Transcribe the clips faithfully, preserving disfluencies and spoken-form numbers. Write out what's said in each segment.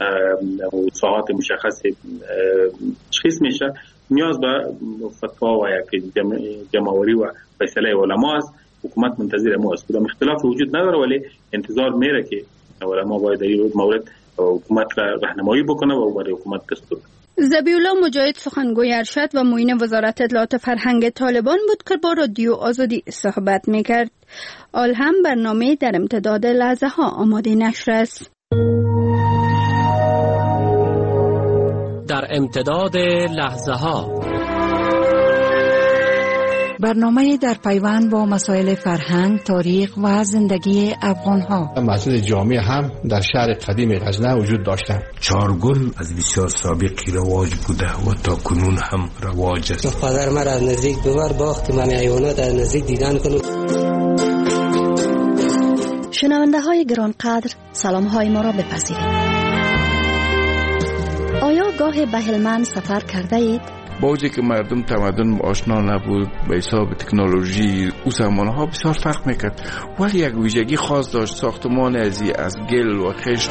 ساعات مشخص تشخیص میشه، نیاز به فتوا و یک جمع‌آوری و فیصله علما است. حکومت منتظر ما است. کدام اختلاف وجود نداره، ولی انتظار میره که علما باید در این مورد حکومت را راهنمایی بکنه و برای حکومت دستور. ذبیح الله مجاهد سخنگوی ارشد و معین وزارت اطلاعات فرهنگ طالبان بود که با رادیو آزادی صحبت میکرد. آل هم برنامه در امتداد لحظه ها آماده نشر است. در امتداد لحظه ها برنامه در پیوند با مسائل فرهنگ، تاریخ و زندگی افغان‌ها. مسجد جامع هم در شهر قدیم غزنه وجود داشتند. چارگل از بسیار سابقی رواج بوده و تا کنون هم رواج است. پدر من از نزدیک ببر باخت من حیوانات از نزدیک دیدن کنم. شنونده های گرانقدر، سلام های ما را بپذیرید. آیا گاه به هلمند سفر کرده اید؟ با وجودی که مردم تمدن آشنا نبود به حساب تکنولوژی او زمانها بسیار فرق میکرد، ولی یک ویژگی خاص داشت. ساختمان ازی از گل و خشت.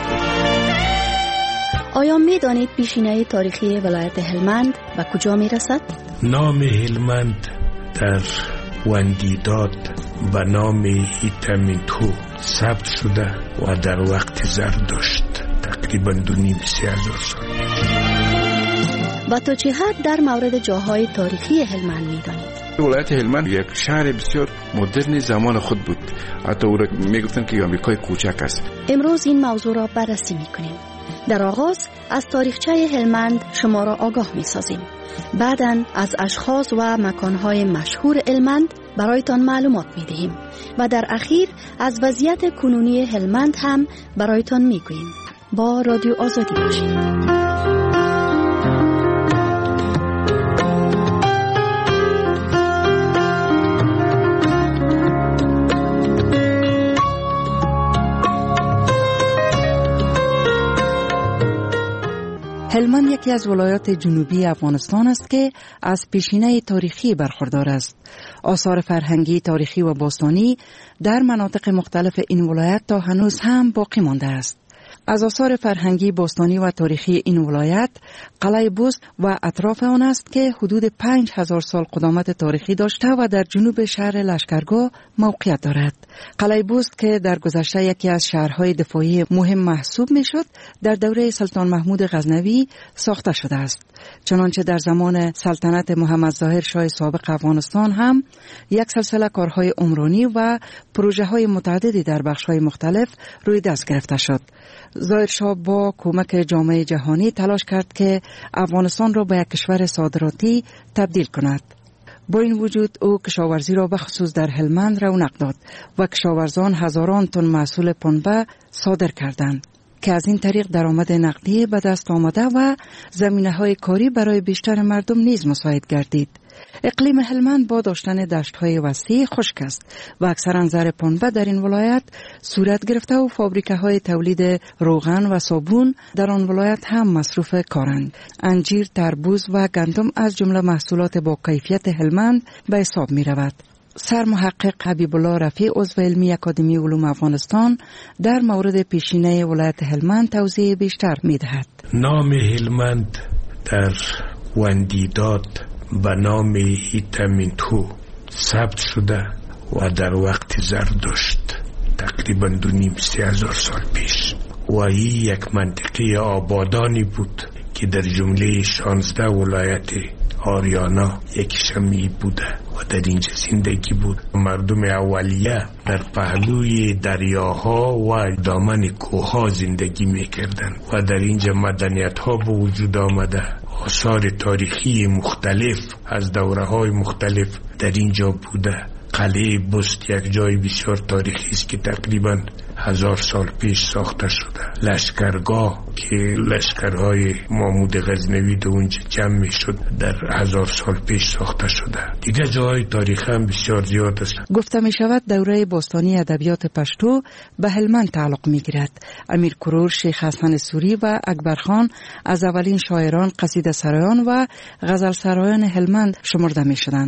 آیا میدانید پیشینه تاریخی ولایت هلمند به کجا میرسد؟ نام هلمند در وندیداد به نام هیتامینتو ثبت شده و در وقت زردشت تقریبا دو نیم سه هزار سال. و تا چه حد در مورد جاهای تاریخی هلمند میدانید؟ ولایت هلمند یک شهر بسیار مدرن زمان خود بود. حتی او را میگفتن که آمریکای کوچک است. امروز این موضوع را بررسی میکنیم. در آغاز از تاریخچه هلمند شما را آگاه میسازیم. بعداً از اشخاص و مکانهای مشهور هلمند برایتان معلومات میدهیم و در اخیر از وضعیت کنونی هلمند هم برایتان میگوییم. با رادیو آزادی باشید. هلمند یکی از ولایات جنوبی افغانستان است که از پیشینه تاریخی برخوردار است. آثار فرهنگی، تاریخی و باستانی در مناطق مختلف این ولایت تا هنوز هم باقی مانده است. از آثار فرهنگی، باستانی و تاریخی این ولایت قلعه بست و اطراف آن است که حدود پنج هزار سال قدامت تاریخی داشته و در جنوب شهر لشکرگاه موقعیت دارد. قلعه بست که در گذشته یکی از شهرهای دفاعی مهم محسوب می شد، در دوره سلطان محمود غزنوی ساخته شده است. چنانچه در زمان سلطنت محمد ظاهر شاه سابق افغانستان هم یک سلسله کارهای عمرانی و پروژه های متعددی در بخش های مختلف روی دست گرفته شد. ظاهر شاه با کمک جامعه جهانی تلاش کرد که افغانستان را به یک کشور صادراتی تبدیل کند. با این وجود او کشاورزی را به خصوص در هلمند رونق داد و کشاورزان هزاران تن محصول پنبه صادر کردند که از این طریق درآمد نقدی به دست آمده و زمینه‌های کاری برای بیشتر مردم نیز مساعد گردید. اقلیم هلمند با داشتن دشت‌های وسیع خشک است و اکثرا زر پنبه در این ولایت صورت گرفته و فابریکه‌های تولید روغن و صابون در آن ولایت هم مصروف کارند. انجیر، تربوز و گندم از جمله محصولات با کیفیت هلمند به حساب می‌رود. سرمحقق حبیب الله رفیع عضو علمی اکادمی علوم افغانستان در مورد پیشینه ولایت هلمند توضیح بیشتر می‌دهد. نام هلمند در وندیداد به نام هیتامینتو ثبت شده و در وقت زردشت تقریبا دو نیم سه هزار سال پیش و این یک منطقه آبادانی بود که در جمله شانزده ولایت آریانا یک شمی بوده و در اینجا زندگی بود. مردم اولیه در پهلوی دریاها و دامن کوهها زندگی میکردند و در اینجا مدنیت ها به وجود آمده. آثار تاریخی مختلف از دوره های مختلف در اینجا بوده. قلعه بست یک جای بسیار تاریخی است که تقریبا هزار سال پیش ساخته شده. لشکرگاه که لشکرهای محمود غزنوی در اونجا جمع می شد در هزار سال پیش ساخته شده. دیگه جای تاریخی هم بسیار زیاد است. گفته می شود دوره باستانی ادبیات پشتو به هلمند تعلق می گیرد. امیر کرور، شیخ حسن سوری و اکبر خان از اولین شاعران، قصیده سرایان و غزل سرایان هلمند شمرده می شدند.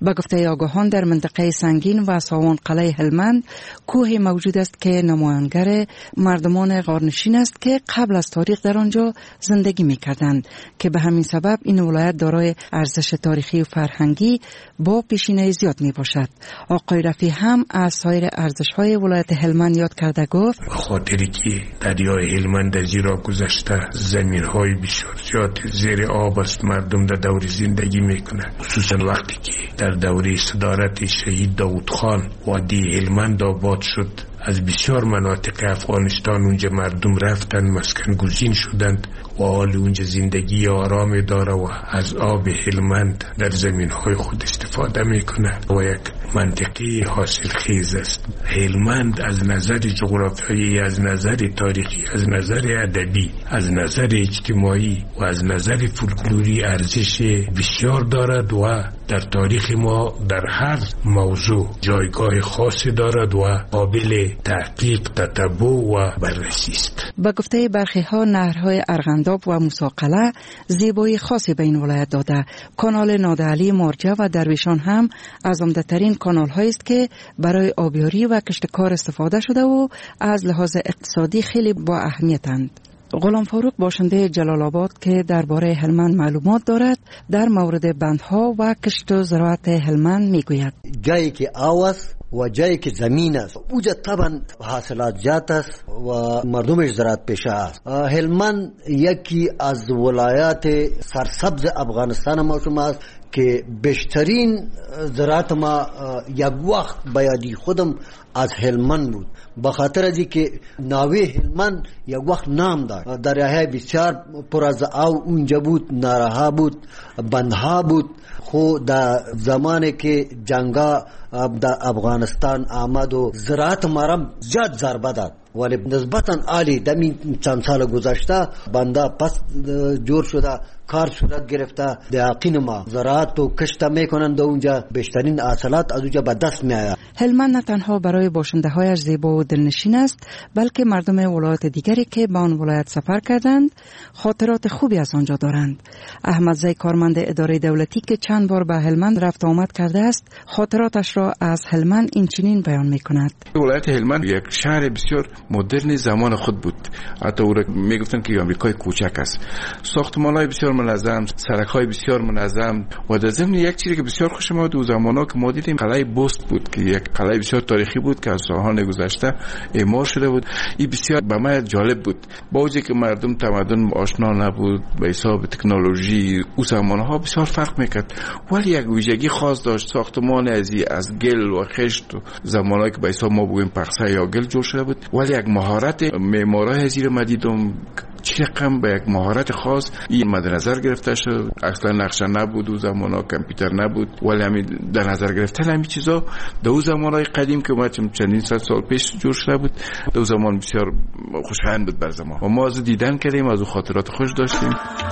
به گفته آگاهان در منطقه سنگین و ساوان قلعه هلمند کوه موجود است که نمایانگر مردمان غارنشین است که قبل از تاریخ در آنجا زندگی می‌کردند که به همین سبب این ولایت دارای ارزش تاریخی و فرهنگی با پیشینه زیاد میباشد. آقای رفیع هم از سایر ارزش‌های ولایت هلمند یاد کرده گفت خاطری که دریای هلمند از ایران گذشته زمین‌های بسیار زیاد زیر آب است، مردم در دور زندگی میکنند، خصوصا وقتی که در دوره صدارت شهید داود خان وادی هلمند آباد شد. از بسیار مناطق افغانستان اونجا مردم رفتن، مسکن گزین شدند و حال اونجا زندگی آرام داره و از آب هلمند در زمین‌های خود استفاده میکنند و یک منطقه حاصل خیز است. هلمند از نظر جغرافیایی، از نظر تاریخی، از نظر ادبی، از نظر اجتماعی و از نظر فولکلوری ارزش بسیار دارد و در تاریخ ما در هر موضوع جایگاه خاصی دارد و قابل تحقیق، تتبع و بررسی است. با گفته برخی ها نهرهای ارغنداب و موسی زیبایی خاصی به این ولایت داده. کانال نادعلی مارجه و درویشان هم از عمده‌ترین کانال هایی است که برای آبیاری و کشتکار استفاده شده و از لحاظ اقتصادی خیلی با اهمیتند. غلام فاروق باشنده جلال آباد که درباره هلمند معلومات دارد در مورد بندها و کشت و زراعت هلمند میگوید جایی که آب است و جایی که زمین است اونجا طبعا حاصلات زیاد است و مردمش زراعت پیشه است. هلمند یکی از ولایات سرسبز افغانستان ما شما است که بیشترین زراعت ما یک وقت بیادی خودم از هلمند بود، به خاطر از که ناوی هلمند یک وقت نام داشت. دریاهای بسیار پر از آب اونجا بود، نهرها بود، بندها بود. خو در زمانی که جنگا در افغانستان آمد و زراعت مرم زیاد ضربه داد، ولی نسبتا عالی دمی چند سال گذشته بنده پس جور شده، کار صورت گرفته. دیاقین ما زراعت و کشت میکنند و اونجا بیشترین حاصلات از اونجا به دست میآید. هلمند نه تنها برای باشنده هایش زیبا و دلنشین است، بلکه مردم ولایت دیگری که به آن ولایت سفر کردند خاطرات خوبی از آنجا دارند. احمد زی کارمند اداره دولتی که چند بار به هلمند رفت آمد کرده است، خاطراتش را از هلمند این چنین بیان میکند. ولایت هلمند یک شهر بسیار مدرن زمان خود بود. حتی او را میگفتن که آمریکای کوچک است. ساختمان‌های بسیار منظم، سرک‌های بسیار منظم و در ضمن یک چیزی که بسیار خوشم آمد او زمانا که ما دیدیم قلعه بست بود که یک قلعه بسیار تاریخی بود که از سال‌های گذشته اعمار شده بود. این بسیار به من جالب بود. با وجودی که مردم تمدن آشنا نبود به حساب تکنولوژی او زمانها بسیار فرق میکرد، ولی یک ویژگی خاص داشت. ساختمان ازی از گل و خشت و زمانهایی که به حساب ما بگویم پخسه یا گل جور شده بود، ولی یک مهارت معمارای ازی رو من دیدم چه رقم به یک مهارت خاص این مد نظر گرفته شد. اصلا نقشه نبود او زمانا، کامپیوتر نبود، ولی همین در نظر گرفتن همین چیزا در او زمانهای قدیم که ما چندین صد سال پیش جور شده بود در او زمان بسیار خوشایند بود بر زمان و ما از دیدن کردیم، از او خاطرات خوش داشتیم.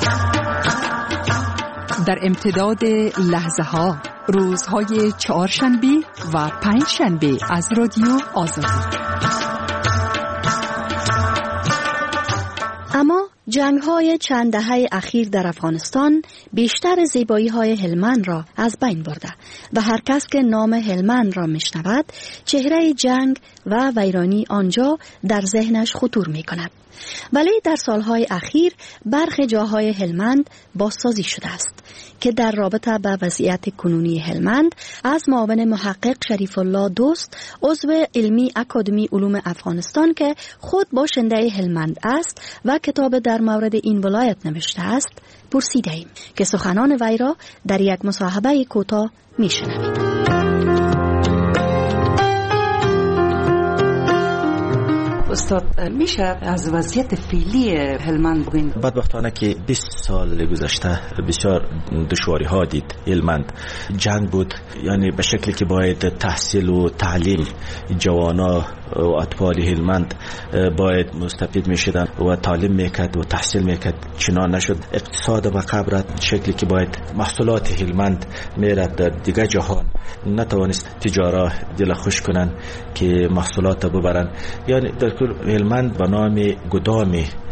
در امتداد لحظه ها روزهای چهارشنبه و پنج شنبه از رادیو آزادی. اما جنگ‌های چند دهه اخیر در افغانستان بیشتر زیبایی‌های هلمند را از بین برده و هر کس که نام هلمند را میشنود چهره جنگ و ویرانی آنجا در ذهنش خطور می‌کند. ولی در سالهای اخیر برخی جاهای هلمند بازسازی شده است که در رابطه با وضعیت کنونی هلمند از معاون محقق شریف الله دوست عضو علمی اکادمی علوم افغانستان که خود باشنده هلمند است و کتاب در مورد این ولایت نوشته است پرسیده ایم که سخنان وی را در یک مصاحبه کوتاه میشنوید. استاد میشه از وضعیت فعلی هلمند بگین؟ بدبختانه که بیست سال گذشته بسیار دشواری ها دید هلمند. جنگ بود، یعنی به شکلی که باید تحصیل و تعلیم جوانا و اطفال هلمند باید مستفید میشدن و تعلیم میکرد و تحصیل میکرد، چنان نشد. اقتصاد و قبرت شکلی که باید محصولات هلمند میرد در دیگه جهان نتوانست تجارا دل خوش کنن که محصولات ببرن. یعنی در کل هلمند به نام گدام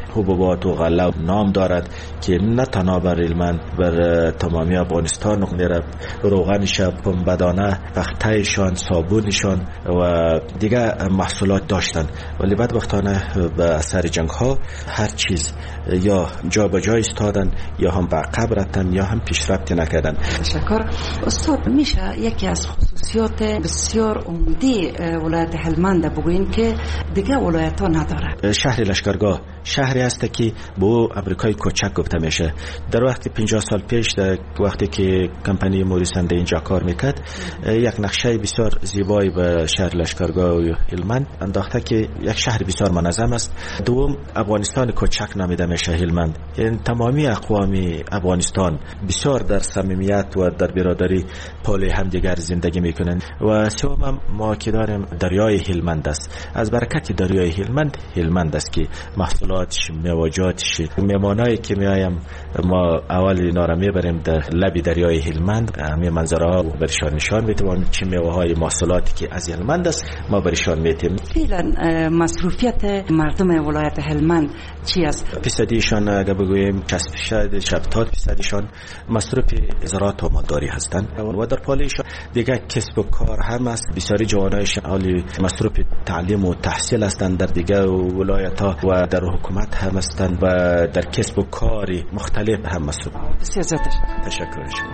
حبوبات و غله نام دارد که نه تنها بر هلمند بر تمامی افغانستان میره. روغنش، پنبه‌دانه، پخته‌شان، صابونشان و دیگه محصولات داشتن، ولی بدبختانه به اثر جنگ ها هر چیز یا جا به جا ایستادن یا هم به عقب رفتن یا هم پیشرفت نکردن. تشکر. استاد، میشه یکی از خصوصیات بسیار عمده ولایت هلمند بگوین که دیگه ولایت ها نداره؟ شهر لشکرگاه شهری است که به امریکای کوچک گفته میشه. در وقت پنجاه سال پیش، در وقتی که کمپانی موریسنده اینجا کار میکرد، یک نقشه بسیار زیبایی به شهر لشکرگاه و هلمند انداخته که یک شهر بسیار منظم است. دوم، افغانستان کوچک نامیده میشه هلمند، یعنی تمامی اقوام افغانستان بسیار در صمیمیت و در برادری پای همدیگر زندگی میکنند. و سوم، ما که داریم دریای هلمند است. از برکت دریای هلمند هلمند است که محصولاتش، میوه‌جاتش، میمانایی که میایم ما اول اینا را میبریم در لب دریای هلمند، همه منظره ها برشان نشان میتوانیم چه میوه های محصولاتی که از هلمند است ما برشان میتیم. فعلا مصروفیت مردم ولایت هلمند چی است؟ فیصدیشان اگه بگوییم شصت هفتاد فیصدیشان مصروف زراعت و مالداری هستند و در پالیشان دیگه کسب و کار هم است. بسیاری جوانایشان حالی مصروف تعلیم و تحصیل هستند در دیگه ولایت ها و در حکومت هم هستند و در کسب و کاری مختلف هم مصروف. بسیار زیاد تشکر شما.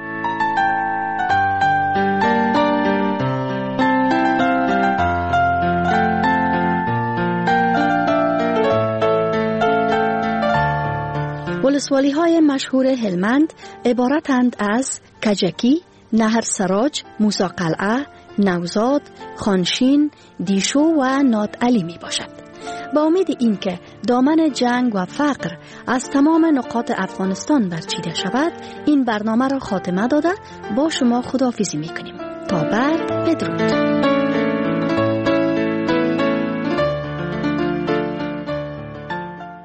ولسوالی های مشهور هلمند عبارتند از کجکی، نهر سراج، موسی قلعه، نوزاد، خانشین، دیشو و نادعلی می باشد. با امید اینکه دامن جنگ و فقر از تمام نقاط افغانستان برچیده شود، این برنامه را خاتمه داده با شما خداحافظی می کنیم. تا بعد، بدرود.